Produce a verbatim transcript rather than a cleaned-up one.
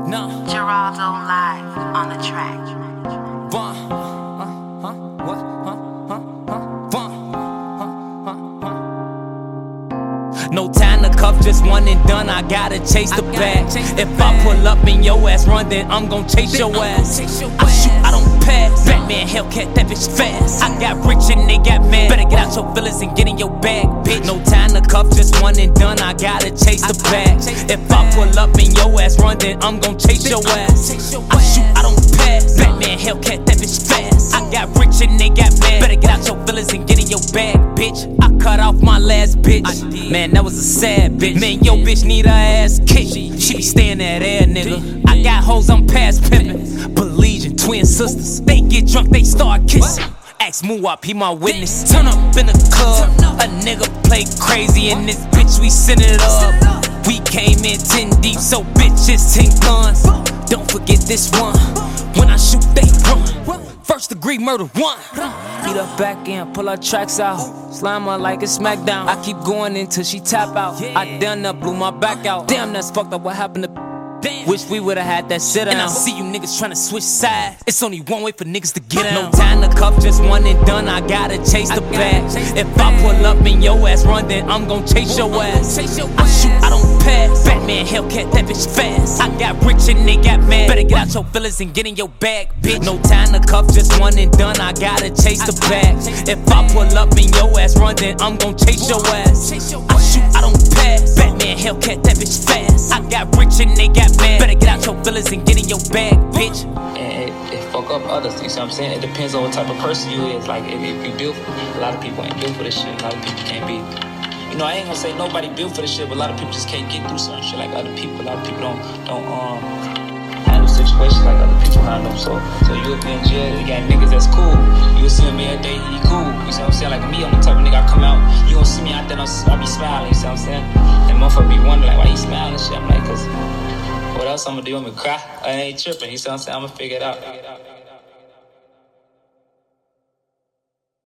No. Geraldo live on the track. Vaughn. Huh? Huh? What? Huh? Huh? Huh? Vaughn. Huh? Huh? Huh? No time to cuff, just one and done. I gotta chase the bag. If I pull up and your ass run, then I'm gon' chase your ass. I shoot, I don't pass. Batman, Hellcat, that bitch fast. I got rich and they got mad. Better get out your feelings and get in your bag, bitch. No time to cuff, just one and done. I gotta chase the bag. If I pull up and your ass run, then I'm gon' chase your ass. I shoot, I don't pass. Batman, Hellcat, that bitch fast. I got rich and they got mad. Better get out your feelings and get in your bag, bitch. I cut off my last bitch. Man, that was a sad bitch. Man, yo bitch need her ass kicked. She be staying that air, nigga. I got hoes, I'm past pimpin'. Believe twin sisters. They get drunk, they start kissing. Ask Muwap, he my witness. Turn up in the club. A nigga play crazy in this bitch, we send it up. We came in ten deep, so bitches ten guns. Don't forget this one. When I shoot, they run. First degree murder one. Beat her back in, pull her tracks out. Slime her like a smackdown. I keep going until she tap out. I done up, blew my back out. Damn, that's fucked up. What happened to? Wish we would've had that sit down. And I see you niggas tryna switch sides. It's only one way for niggas to get out. No time to cuff, just one and done. I gotta chase the bag. If I pull up and your ass run, then I'm gon' chase your ass. I shoot, I don't pass. Batman, Hellcat, that bitch fast. I got rich and they got mad. Better get out your feelings and get in your bag, bitch. No time to cuff, just one and done. I gotta chase the bag. If I pull up and your ass run, then I'm gon' chase your ass. I shoot, I don't pass. Batman, Hellcat, that bitch fast. I got rich and they got mad. Better get out your feelings and get in your bag, bitch. And it, it fuck up others, you see what I'm saying? It depends on what type of person you is. Like, if, if you built, a lot of people ain't built for this shit. A lot of people can't be, you know, I ain't gonna say nobody built for this shit, but a lot of people just can't get through certain shit like other people. A lot of people don't, don't, um, handle situations like other people handle them. So, so you'll be in jail, you got niggas that's cool. You'll see him every day, he cool. You see what I'm saying? Like me, I'm the type of nigga I come out, you gon' see me out there, I be smiling, you see what I'm saying? And motherfucker be wondering, like, why you smiling and shit? I'm like, cause what else I'm gonna do? I'm gonna cry? I ain't tripping. You see what I'm saying? I'm gonna figure it out.